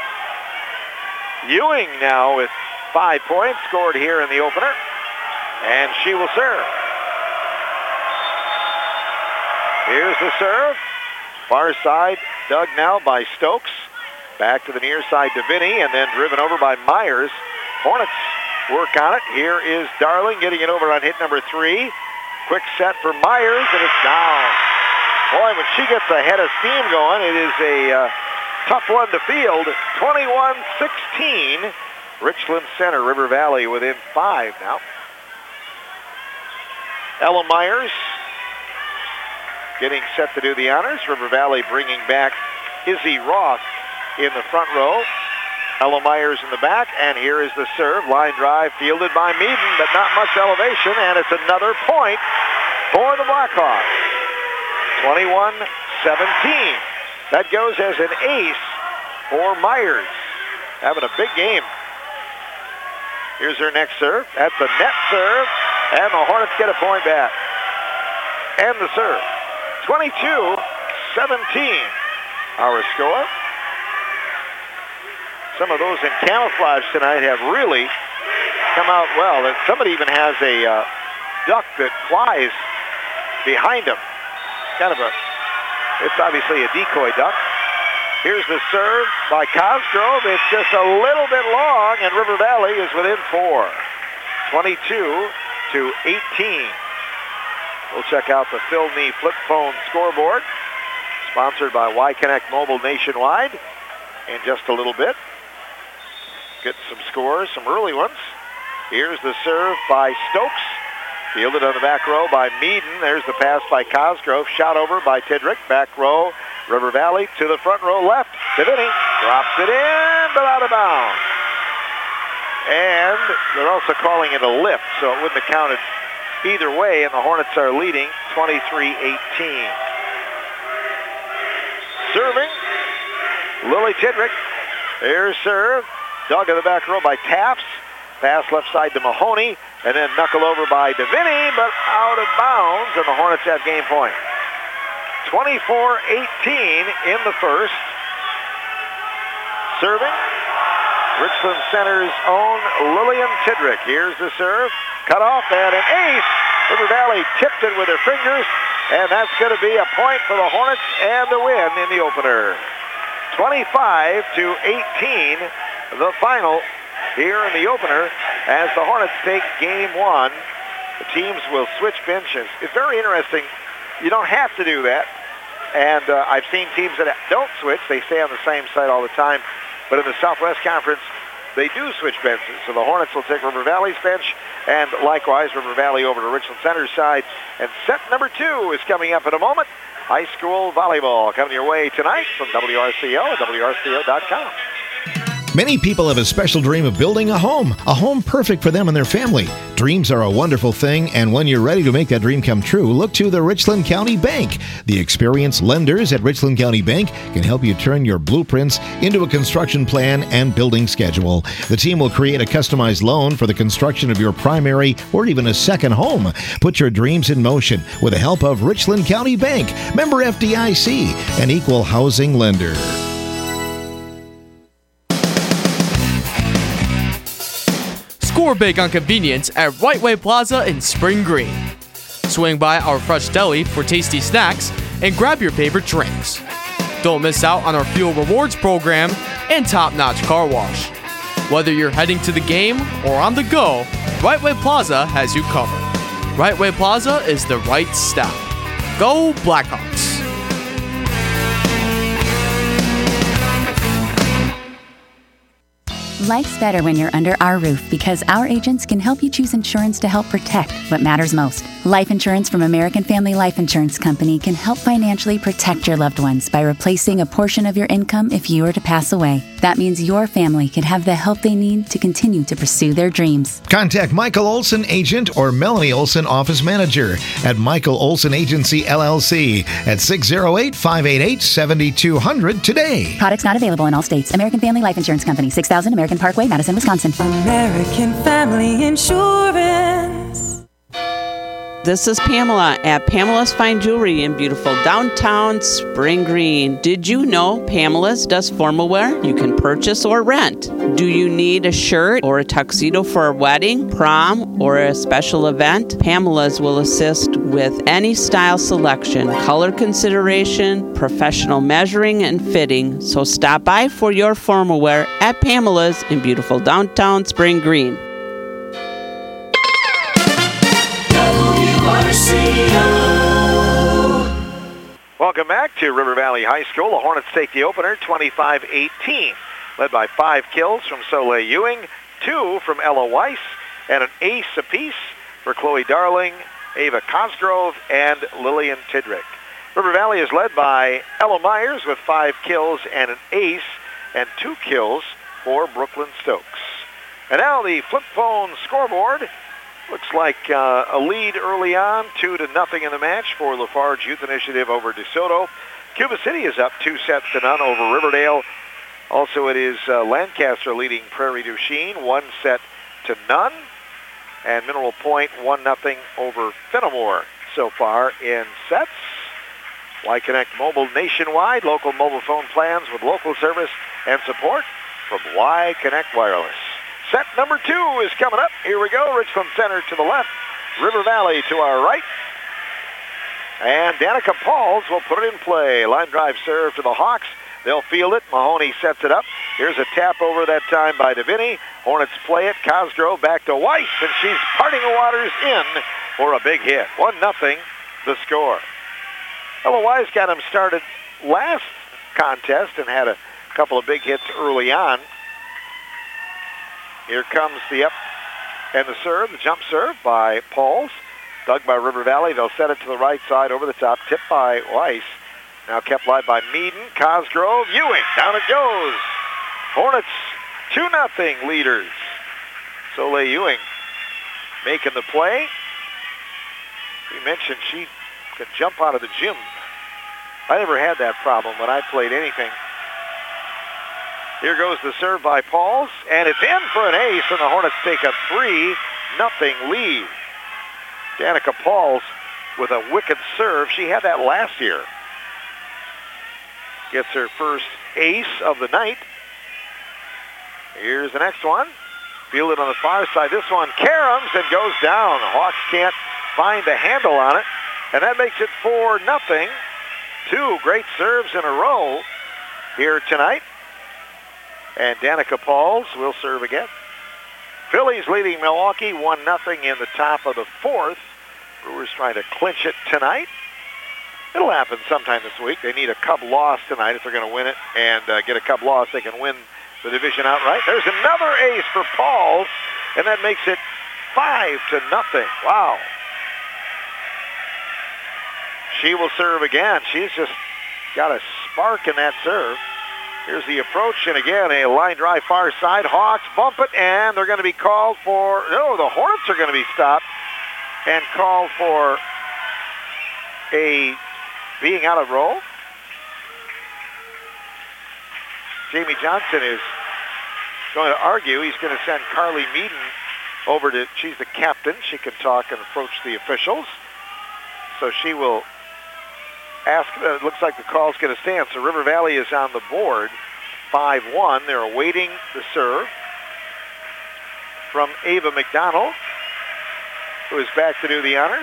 Ewing now with 5 points, scored here in the opener. And she will serve. Here's the serve. Far side, dug now by Stokes. Back to the near side, Davini, and then driven over by Myers. Hornets work on it. Here is Darling getting it over on hit number 3. Quick set for Myers, and it's down. Boy, when she gets a head of steam going, it is a tough one to field. 21-16. Richland Center, River Valley within 5 now. Ella Myers getting set to do the honors. River Valley bringing back Izzy Roth in the front row. Ella Myers in the back, and here is the serve. Line drive fielded by Meaden, but not much elevation, and it's another point for the Blackhawks. 21-17. That goes as an ace for Myers. Having a big game. Here's her next serve. That's a net serve, and the Hornets get a point back. And the serve. 22-17. Our score. Some of those in camouflage tonight have really come out well. Somebody even has a duck that flies behind them. It's obviously a decoy duck. Here's the serve by Cosgrove. It's just a little bit long, and River Valley is within 4. 22-18. We'll check out the Phil Knee Flip Phone scoreboard, sponsored by Y-Connect Mobile Nationwide, in just a little bit. Get some scores, some early ones. Here's the serve by Stokes. Fielded on the back row by Meaden. There's the pass by Cosgrove. Shot over by Tidrick. Back row, River Valley to the front row left. Davini drops it in, but out of bounds. And they're also calling it a lift, so it wouldn't have counted either way, and the Hornets are leading 23-18. Serving, Lily Tidrick. There's serve. Dug in the back row by Taps. Pass left side to Mahoney, and then knuckle over by Davini, but out of bounds, and the Hornets have game point. 24-18 in the first. Serving, Richland Center's own Lillian Tidrick. Here's the serve. Cut off, and an ace. River Valley tipped it with their fingers, and that's going to be a point for the Hornets and the win in the opener. 25-18, the final here in the opener as the Hornets take game 1. The teams will switch benches. It's very interesting. You don't have to do that. And I've seen teams that don't switch. They stay on the same side all the time. But in the Southwest Conference, they do switch benches. So the Hornets will take River Valley's bench, and likewise River Valley over to Richland Center's side. And set number 2 is coming up in a moment High School Volleyball coming your way tonight from WRCO and WRCO.com.
Many people have a special dream of building a home perfect for them and their family. Dreams are a wonderful thing, and when you're ready to make that dream come true, look to the Richland County Bank. The experienced lenders at Richland County Bank can help you turn your blueprints into a construction plan and building schedule. The team will create a customized loan for the construction of your primary or even a second home. Put your dreams in motion with the help of Richland County Bank, member FDIC, an equal housing lender.
Score big on convenience at Right Way Plaza in Spring Green. Swing by our fresh deli for tasty snacks and grab your favorite drinks. Don't miss out on our Fuel Rewards program and top-notch car wash. Whether you're heading to the game or on the go, Right Way Plaza has you covered. Right Way Plaza is the right stop. Go Blackhawks!
Life's better when you're under our roof because our agents can help you choose insurance to help protect what matters most. Life insurance from American Family Life Insurance Company can help financially protect your loved ones by replacing a portion of your income if you were to pass away. That means your family can have the help they need to continue to pursue their dreams.
Contact Michael Olson, agent, or Melanie Olson, office manager at Michael Olson Agency, LLC at 608-588-7200 today.
Products not available in all states. American Family Life Insurance Company, 6000 American Parkway, Madison, Wisconsin.
American Family Insurance.
This is Pamela at Pamela's Fine Jewelry in beautiful downtown Spring Green. Did you know Pamela's does formal wear you can purchase or rent? Do you need a shirt or a tuxedo for a wedding, prom, or a special event? Pamela's will assist with any style selection, color consideration, professional measuring and fitting. So stop by for your formal wear at Pamela's in beautiful downtown Spring Green.
Welcome back to River Valley High School. The Hornets take the opener 25-18, led by 5 kills from Soleil Ewing, 2 from Ella Weiss, and an ace apiece for Chloe Darling, Ava Cosgrove, and Lillian Tidrick. River Valley is led by Ella Myers with 5 kills and an ace, and 2 kills for Brooklyn Stokes. And now the flip phone scoreboard. Looks like a lead early on, 2-0 in the match for Lafarge Youth Initiative over DeSoto. Cuba City is up 2-0 over Riverdale. Also, it is Lancaster leading Prairie du Chien 1-0. And Mineral Point 1-0 over Fenimore so far in sets. Y-Connect Mobile nationwide, local mobile phone plans with local service and support from Y-Connect Wireless. Set number 2 is coming up. Here we go. Richland Center to the left. River Valley to our right. And Danica Pauls will put it in play. Line drive serve to the Hawks. They'll field it. Mahoney sets it up. Here's a tap over that time by DeVinny. Hornets play it. Cosgrove back to Weiss, and she's parting the waters in for a big hit. 1-0 the score. Ella Weiss got him started last contest and had a couple of big hits early on. Here comes the up and the serve, the jump serve by Pauls. Dug by River Valley. They'll set it to the right side over the top. Tipped by Weiss. Now kept live by Meaden. Cosgrove. Ewing. Down it goes. Hornets 2-0 leaders. Soleil Ewing making the play. We mentioned she could jump out of the gym. I never had that problem when I played anything. Here goes the serve by Pauls, and it's in for an ace, and the Hornets take a 3-0 lead. Danica Pauls with a wicked serve. She had that last year. Gets her first ace of the night. Here's the next one. Fielded on the far side. This one caroms and goes down. The Hawks can't find the handle on it, and that makes it 4-0. 2 great serves in a row here tonight. And Danica Pauls will serve again. Phillies leading Milwaukee 1-0 in the top of the 4th. Brewers trying to clinch it tonight. It'll happen sometime this week. They need a Cub loss tonight if they're going to win it. And get a Cub loss, they can win the division outright. There's another ace for Pauls, and that makes it 5-0. Wow. She will serve again. She's just got a spark in that serve. Here's the approach, and again, a line drive far side. Hawks bump it, and they're going to be called for, no, the Hornets are going to be stopped and called for a being out of row. Jamie Johnson is going to argue. He's going to send Carly Meaden over to, she's the captain. She can talk and approach the officials. So she will ask, it looks like the call's going to stand. So River Valley is on the board, 5-1. They're awaiting the serve from Ava McDonald, who is back to do the honors.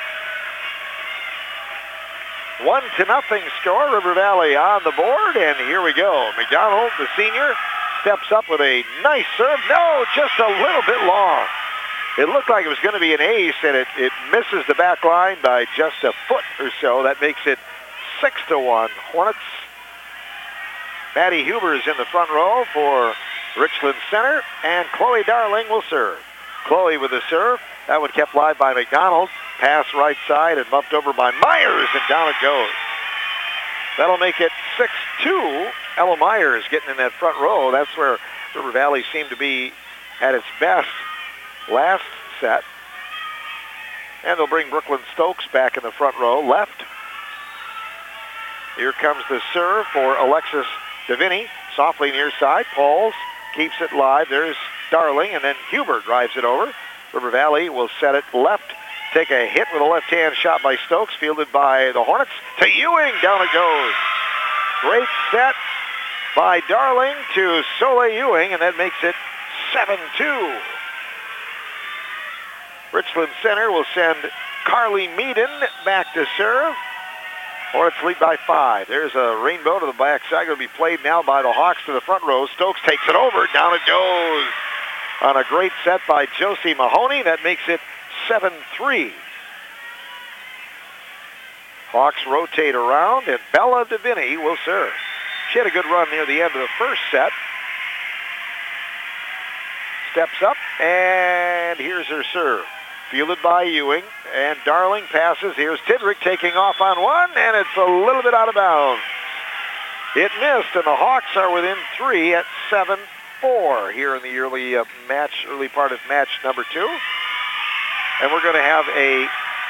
1-0 score, River Valley on the board, and here we go. McDonald, the senior, steps up with a nice serve. No, just a little bit long. It looked like it was going to be an ace, and it misses the back line by just a foot or so. That makes it 6-1. Hornets. Maddie Huber is in the front row for Richland Center, and Chloe Darling will serve. Chloe with the serve. That one kept live by McDonald. Pass right side and bumped over by Myers, and down it goes. That'll make it 6-2. Ella Myers getting in that front row. That's where River Valley seemed to be at its best last set. And they'll bring Brooklyn Stokes back in the front row, left. Here comes the serve for Alexis Deviney. Softly near side. Pauls keeps it live. There's Darling, and then Huber drives it over. River Valley will set it left. Take a hit with a left-hand shot by Stokes, fielded by the Hornets. To Ewing, down it goes. Great set by Darling to Soleil Ewing, and that makes it 7-2. Richland Center will send Carly Meaden back to serve. Hornets lead by 5. There's a rainbow to the backside. Going to be played now by the Hawks to the front row. Stokes takes it over. Down it goes. On a great set by Josie Mahoney. That makes it 7-3. Hawks rotate around, and Bella Deviney will serve. She had a good run near the end of the first set. Steps up, and here's her serve. Fielded by Ewing, and Darling passes. Here's Tidrick taking off on one, and it's a little bit out of bounds. It missed, and the Hawks are within 3 at 7-4 here in the early part of match number 2. And we're going to have a,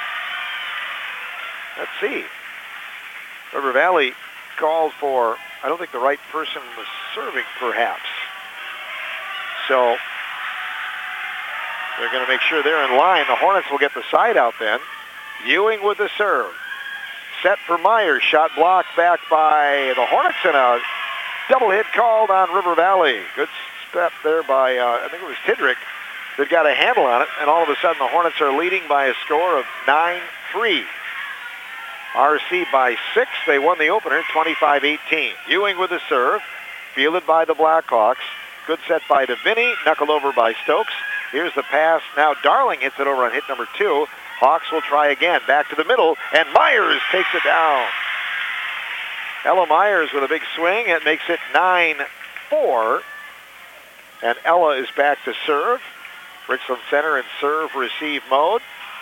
let's see, River Valley called for, I don't think the right person was serving, perhaps. So they're going to make sure they're in line. The Hornets will get the side out then. Ewing with the serve. Set for Myers. Shot blocked back by the Hornets, and a double hit called on River Valley. Good step there by, I think it was Tidrick, that got a handle on it, and all of a sudden the Hornets are leading by a score of 9-3. RC by 6. They won the opener 25-18. Ewing with the serve. Fielded by the Blackhawks. Good set by Deviney. Knuckled over by Stokes. Here's the pass. Now Darling hits it over on hit number 2. Hawks will try again. Back to the middle, and Myers takes it down. Ella Myers with a big swing. It makes it 9-4. And Ella is back to serve. Richland Center in serve-receive mode.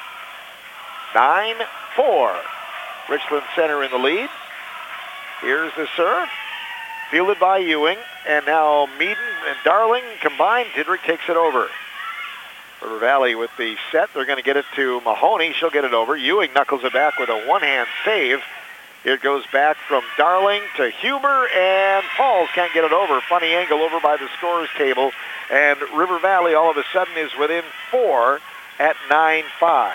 9-4. Richland Center in the lead. Here's the serve. Fielded by Ewing. And now Meaden and Darling combined. Tidrick takes it over. River Valley with the set. They're going to get it to Mahoney. She'll get it over. Ewing knuckles it back with a one-hand save. Here it goes back from Darling to Huber, and Pauls can't get it over. Funny angle over by the scorer's table. And River Valley all of a sudden is within 4 at 9-5.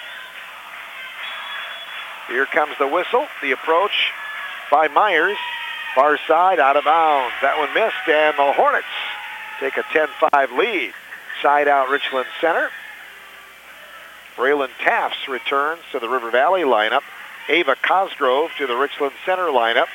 Here comes the whistle. The approach by Myers. Far side, out of bounds. That one missed, and the Hornets take a 10-5 lead. Side out Richland Center. Braylon Tafts returns to the River Valley lineup. Ava Cosgrove to the Richland Center lineup.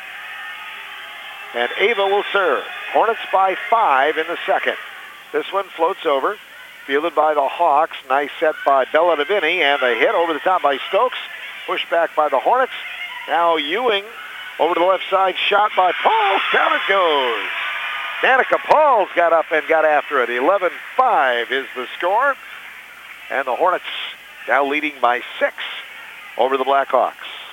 And Ava will serve. Hornets by 5 in the second. This one floats over. Fielded by the Hawks. Nice set by Bella Deviney, and a hit over the top by Stokes. Pushed back by the Hornets. Now Ewing over to the left side. Shot by Pauls. Down it goes. Danica Pauls got up and got after it. 11-5 is the score. And the Hornets now leading by 6 over the Blackhawks.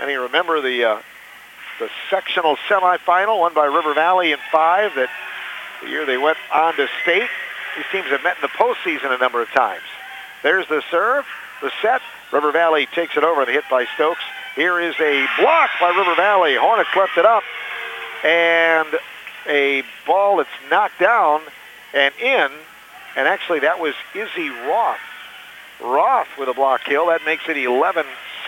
And you remember the sectional semifinal won by River Valley in 5, that the year they went on to state. These teams have met in the postseason a number of times. There's the serve, the set. River Valley takes it over and hit by Stokes. Here is a block by River Valley. Hornets left it up. And a ball that's knocked down and in. And actually that was Izzy Roth. Roth with a block kill. That makes it 11-6.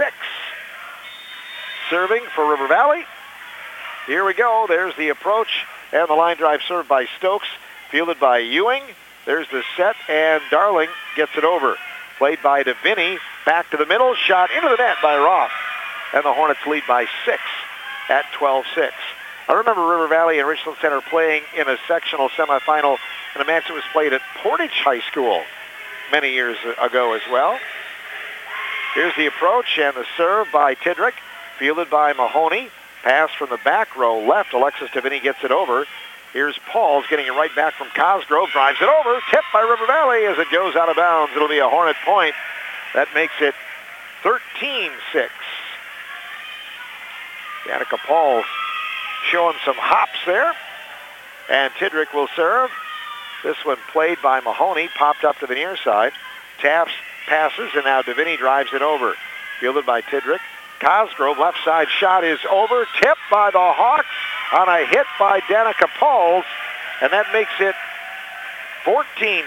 Serving for River Valley. Here we go. There's the approach and the line drive served by Stokes. Fielded by Ewing. There's the set, and Darling gets it over. Played by DeVinny. Back to the middle. Shot into the net by Roth. And the Hornets lead by 6 at 12-6. I remember River Valley and Richland Center playing in a sectional semifinal in a match that was played at Portage High School many years ago as well. Here's the approach and the serve by Tidrick. Fielded by Mahoney. Pass from the back row left. Alexis DeVinny gets it over. Here's Pauls getting it right back from Cosgrove. Drives it over. Tipped by River Valley as it goes out of bounds. It'll be a Hornet point. That makes it 13-6. Danica Pauls showing some hops there. And Tidrick will serve. This one played by Mahoney. Popped up to the near side. Taps, passes, and now DeVinny drives it over. Fielded by Tidrick. Cosgrove, left side shot is over. Tipped by the Hawks on a hit by Danica Pauls. And that makes it 14-6.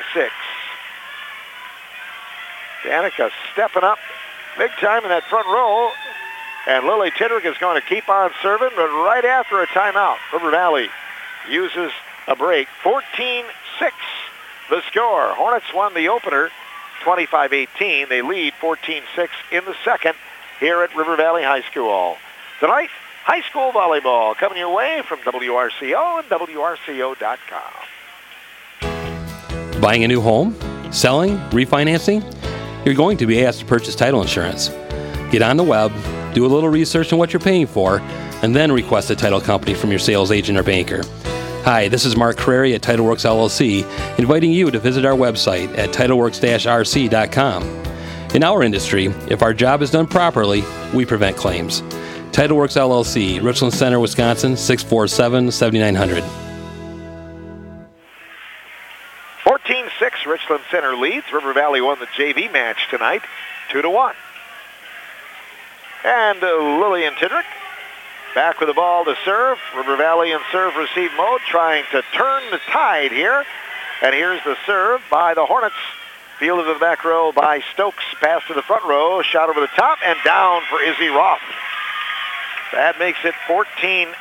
Danica stepping up big time in that front row. And Lily Tidrick is going to keep on serving, but right after a timeout, River Valley uses a break. 14-6 the score. Hornets won the opener 25-18. They lead 14-6 in the second here at River Valley High School. Tonight, high school volleyball coming your way from WRCO and WRCO.com.
Buying a new home? Selling? Refinancing? You're going to be asked to purchase title insurance. Get on the web, do a little research on what you're paying for, and then request a title company from your sales agent or banker. Hi, this is Mark Crary at TitleWorks LLC, inviting you to visit our website at TitleWorks-RC.com. In our industry, if our job is done properly, we prevent claims. TitleWorks LLC, Richland Center, Wisconsin, 647-7900.
14-6, Richland Center leads. River Valley won the JV match tonight, 2-1. And Lillian Tidrick back with the ball to serve. River Valley in serve-receive mode, trying to turn the tide here. And here's the serve by the Hornets. Fielded to the back row by Stokes. Pass to the front row. Shot over the top and down for Izzy Roth. That makes it 14-7.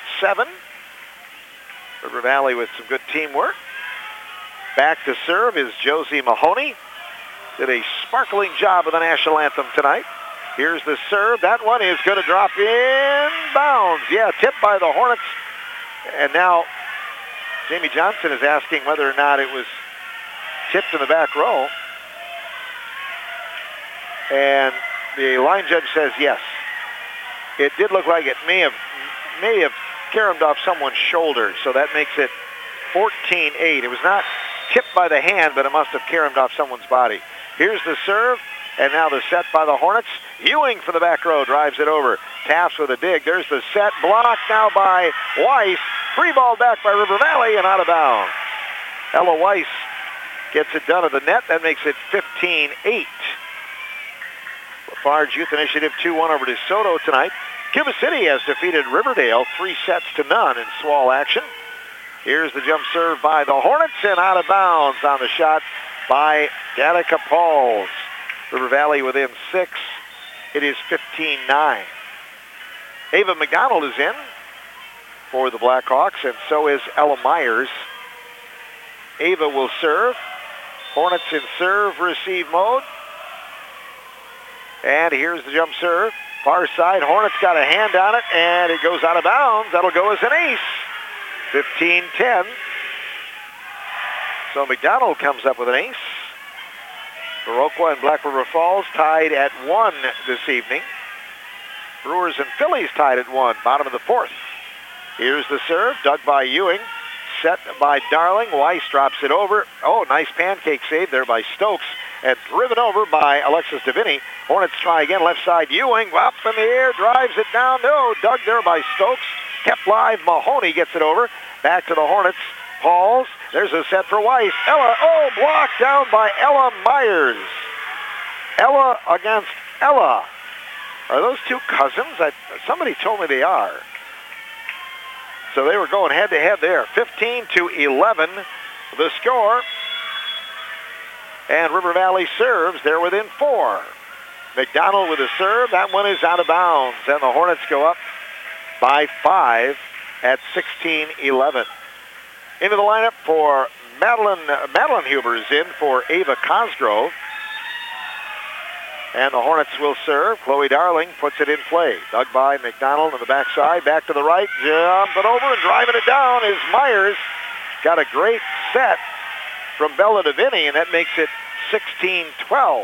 River Valley with some good teamwork. Back to serve is Josie Mahoney. Did a sparkling job of the national anthem tonight. Here's the serve. That one is going to drop in bounds. Yeah, tipped by the Hornets. And now Jamie Johnson is asking whether or not it was tipped in the back row. And the line judge says yes. It did look like it may have caromed off someone's shoulder, so that makes it 14-8. It was not tipped by the hand, but it must have caromed off someone's body. Here's the serve, and now the set by the Hornets. Ewing for the back row, drives it over. Taps with a dig. There's the set, blocked now by Weiss. Free ball back by River Valley and out of bounds. Ella Weiss gets it done at the net. That makes it 15-8. Lafarge Youth Initiative 2-1 over DeSoto tonight. Cuba City has defeated Riverdale 3-0 in SWAL action. Here's the jump serve by the Hornets and out of bounds on the shot by Danica Pauls. River Valley within 6. It is 15-9. Ava McDonald is in for the Blackhawks, and so is Ella Myers. Ava will serve. Hornets in serve-receive mode. And here's the jump serve. Far side, Hornets got a hand on it, and it goes out of bounds. That'll go as an ace. 15-10. So McDonald comes up with an ace. Viroqua and Black River Falls tied at 1 this evening. Brewers and Phillies tied at 1, bottom of the 4th. Here's the serve, dug by Ewing. Set by Darling. Weiss drops it over. Oh, nice pancake save there by Stokes. and driven over by Alexis Davini. Hornets try again, left side. Ewing up in the air, drives it down. No, dug there by Stokes. Kept live. Mahoney gets it over. Back to the Hornets. Pauls. There's a set for Weiss. Ella, blocked down by Ella Myers. Ella against Ella. Are those two cousins? Somebody told me they are. So they were going head-to-head there. 15-11, the score. And River Valley serves. They're within 4. McDonald with a serve. That one is out of bounds. And the Hornets go up by 5 at 16-11. Into the lineup for Madeline Huber is in for Ava Cosgrove. And the Hornets will serve. Chloe Darling puts it in play. Dug by McDonald on the backside. Back to the right. Jumping over and driving it down is Myers. Got a great set from Bella Davini, and that makes it 16-12.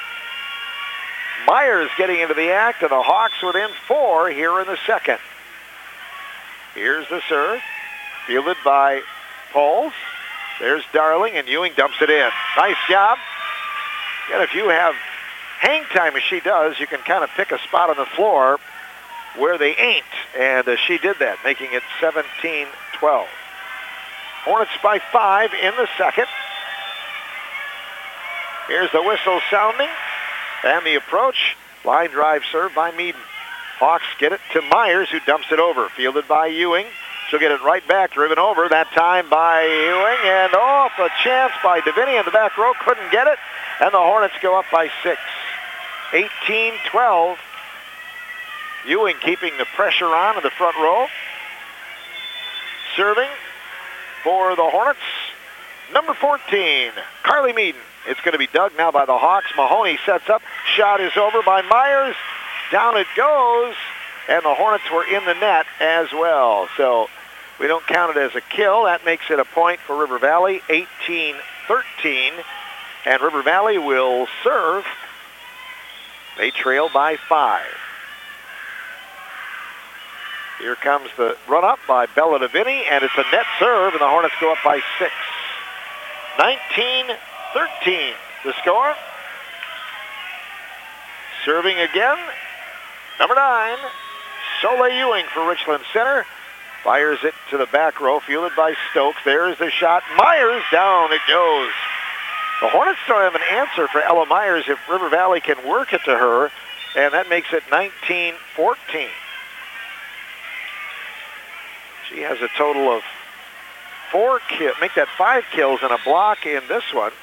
Myers getting into the act, and the Hawks within 4 here in the second. Here's the serve. Fielded by Pauls. There's Darling, and Ewing dumps it in. Nice job. And if you have hang time as she does, you can kind of pick a spot on the floor where they ain't. And she did that, making it 17-12. Hornets by 5 in the second. Here's the whistle sounding. And the approach. Line drive serve by Meaden. Hawks get it to Myers, who dumps it over. Fielded by Ewing. She'll get it right back, driven over, that time by Ewing, and off a chance by Davini in the back row, couldn't get it, and the Hornets go up by 6. 18-12. Ewing keeping the pressure on in the front row. Serving for the Hornets, number 14, Carly Meaden. It's going to be dug now by the Hawks. Mahoney sets up, shot is over by Myers, down it goes, and the Hornets were in the net as well. So we don't count it as a kill. That makes it a point for River Valley, 18-13. And River Valley will serve. They trail by 5. Here comes the run-up by Bella Davini, and it's a net serve, and the Hornets go up by 6. 19-13, the score. Serving again, number 9, Soleil Ewing for Richland Center. Fires it to the back row, fielded by Stokes. There's the shot. Myers, down it goes. The Hornets don't have an answer for Ella Myers if River Valley can work it to her, and that makes it 19-14. She has a total of 4 kills, make that 5 kills and a block in this one.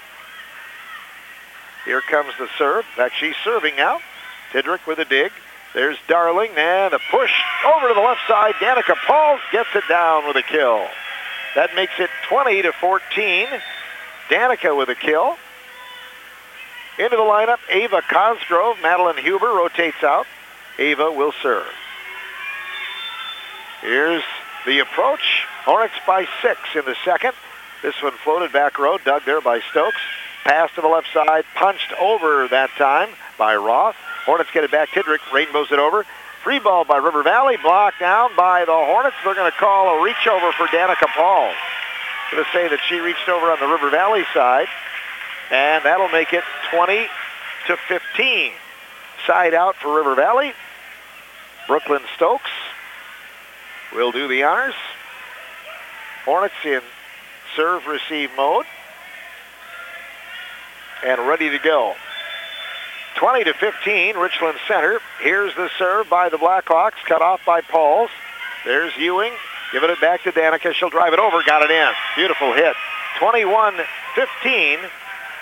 Here comes the serve. In fact, she's serving now. Tidrick with a dig. There's Darling, and a push over to the left side. Danica Pauls gets it down with a kill. That makes it 20-14. Danica with a kill. Into the lineup, Ava Cosgrove. Madeline Huber rotates out. Ava will serve. Here's the approach. Hornets by 6 in the second. This one floated back row, dug there by Stokes. Pass to the left side, punched over that time by Roth. Hornets get it back. Tidrick rainbows it over. Free ball by River Valley, blocked down by the Hornets. They're going to call a reach over for Danica Paul. Going to say that she reached over on the River Valley side, and that'll make it 20-15. Side out for River Valley. Brooklyn Stokes will do the honors. Hornets in serve-receive mode and ready to go. 20-15, Richland Center. Here's the serve by the Blackhawks, cut off by Pauls. There's Ewing, giving it back to Danica. She'll drive it over, got it in. Beautiful hit. 21-15,